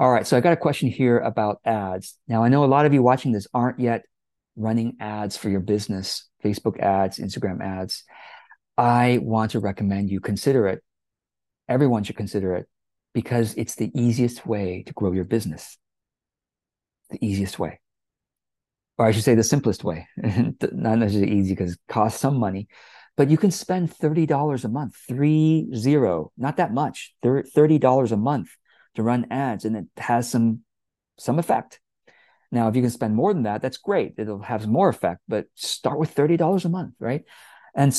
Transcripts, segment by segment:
All right, so I got a question here about ads. Now, I know a lot of you watching this aren't yet running ads for your business, Facebook ads, Instagram ads. I want to recommend you consider it. Everyone should consider it because it's the easiest way to grow your business. The easiest way. Or I should say the simplest way. Not necessarily easy because it costs some money, but you can spend $30 a month, 30, not that much, $30 a month to run ads, and it has some effect. Now, if you can spend more than that, that's great. It'll have more effect, but start with $30 a month, right? And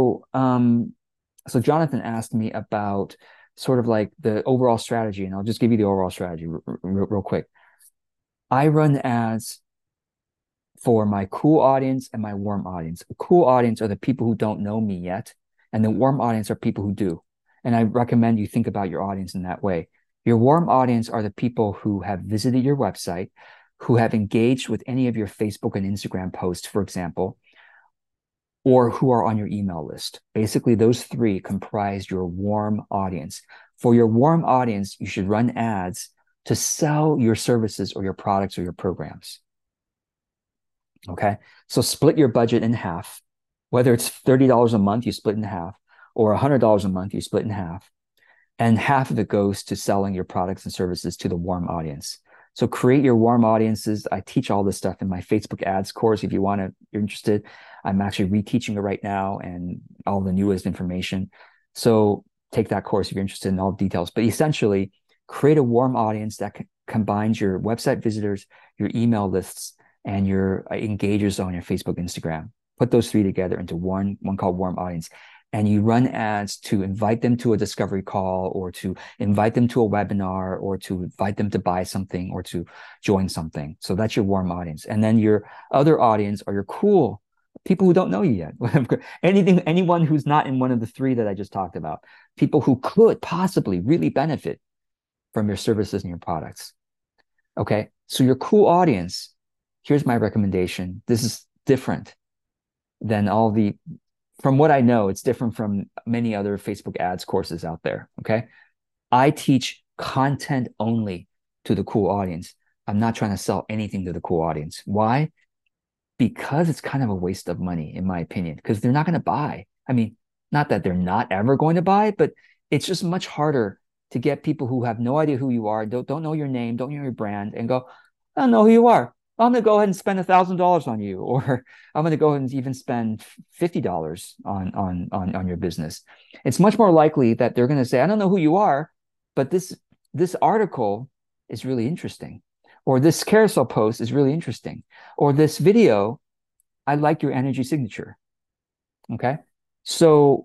so Jonathan asked me about sort of like the overall strategy, and I'll just give you the overall strategy real quick. I run ads for my cool audience and my warm audience. The cool audience are the people who don't know me yet, and the warm audience are people who do. And I recommend you think about your audience in that way. Your warm audience are the people who have visited your website, who have engaged with any of your Facebook and Instagram posts, for example, or who are on your email list. Basically, those three comprise your warm audience. For your warm audience, you should run ads to sell your services or your products or your programs. Okay. So split your budget in half. Whether it's $30 a month, you split in half, or $100 a month, you split in half. And half of it goes to selling your products and services to the warm audience. So create your warm audiences. I teach all this stuff in my Facebook ads course. If you're interested, I'm actually reteaching it right now and all the newest information. So take that course if you're interested in all the details. But essentially, create a warm audience that combines your website visitors, your email lists, and your engagers on your Facebook, Instagram. Put those three together into one called warm audience. And you run ads to invite them to a discovery call or to invite them to a webinar or to invite them to buy something or to join something. So that's your warm audience. And then your other audience are your cool people who don't know you yet. Anyone who's not in one of the three that I just talked about, people who could possibly really benefit from your services and your products. Okay. So your cool audience, here's my recommendation. This is different than from what I know, it's different from many other Facebook ads courses out there. Okay. I teach content only to the cool audience. I'm not trying to sell anything to the cool audience. Why? Because it's kind of a waste of money, in my opinion, because they're not going to buy. I mean, not that they're not ever going to buy, but it's just much harder to get people who have no idea who you are, don't know your name, don't know your brand, and go, I don't know who you are. I'm going to go ahead and spend $1,000 on you, or I'm going to go ahead and even spend $50 on your business. It's much more likely that they're going to say, I don't know who you are, but this article is really interesting, or this carousel post is really interesting, or this video, I like your energy signature. Okay. So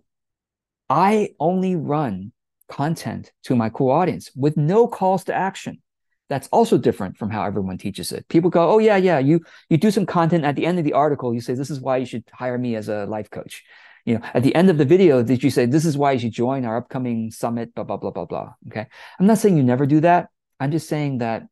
I only run content to my cool audience with no calls to action. That's also different from how everyone teaches it. People go, oh yeah, you do some content at the end of the article. You say, this is why you should hire me as a life coach. At the end of the video, did you say, this is why you should join our upcoming summit, blah, blah, blah, blah, blah. Okay. I'm not saying you never do that. I'm just saying that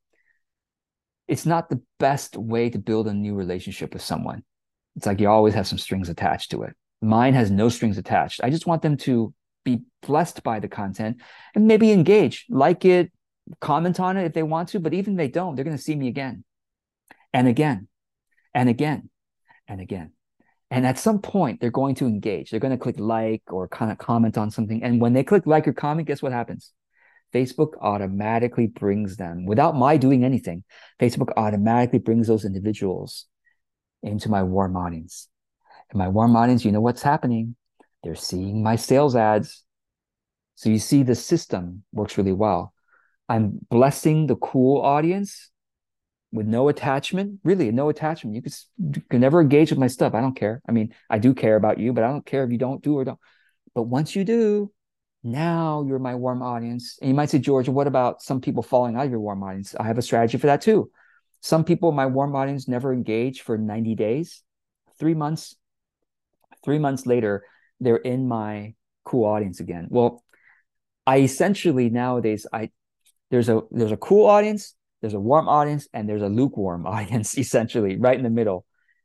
it's not the best way to build a new relationship with someone. It's like you always have some strings attached to it. Mine has no strings attached. I just want them to be blessed by the content and maybe engage, like it, comment on it if they want to, but even if they don't, they're going to see me again and again and again and again. And at some point, they're going to engage. They're going to click like or kind of comment on something. And when they click like or comment, guess what happens? Facebook automatically brings them, without my doing anything, Facebook automatically brings those individuals into my warm audience. And my warm audience, you know what's happening? They're seeing my sales ads. So you see the system works really well. I'm blessing the cool audience with no attachment, really no attachment. You can never engage with my stuff. I don't care. I mean, I do care about you, but I don't care if you don't do or don't. But once you do, now you're my warm audience. And you might say, George, what about some people falling out of your warm audience? I have a strategy for that too. Some people in my warm audience never engage for 90 days, 3 months. 3 months later, they're in my cool audience again. Well, I essentially nowadays, there's a cool audience, there's a warm audience, and there's a lukewarm audience, essentially, right in the middle.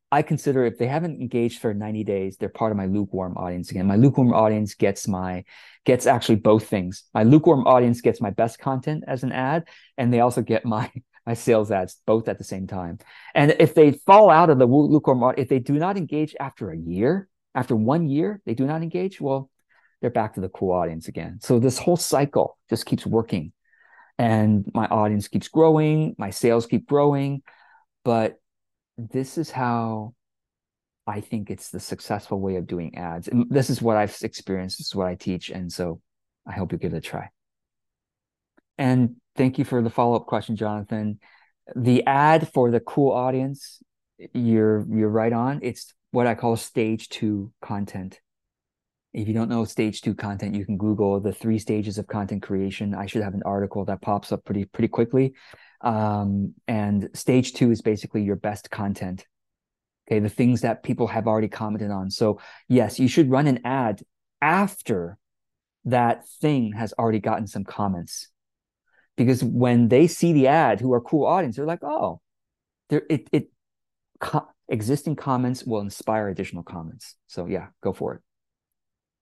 I consider if they haven't engaged for 90 days, they're part of my lukewarm audience again. My lukewarm audience gets actually both things. My lukewarm audience gets my best content as an ad, and they also get my sales ads both at the same time. And if they fall out of the lukewarm audience, if they do not engage after a year, after 1 year, they do not engage, well, they're back to the cool audience again. So this whole cycle just keeps working, and my audience keeps growing, my sales keep growing, but this is how I think it's the successful way of doing ads. And this is what I've experienced. This is what I teach. And so I hope you give it a try. And thank you for the follow-up question, Jonathan. The ad for the cool audience, you're right on. It's what I call stage 2 content. If you don't know stage 2 content, you can Google the 3 stages of content creation. I should have an article that pops up pretty quickly. And stage 2 is basically your best content. Okay, the things that people have already commented on. So yes, you should run an ad after that thing has already gotten some comments. Because when they see the ad, who are cool audience, they're like, oh, existing comments will inspire additional comments. So yeah, go for it.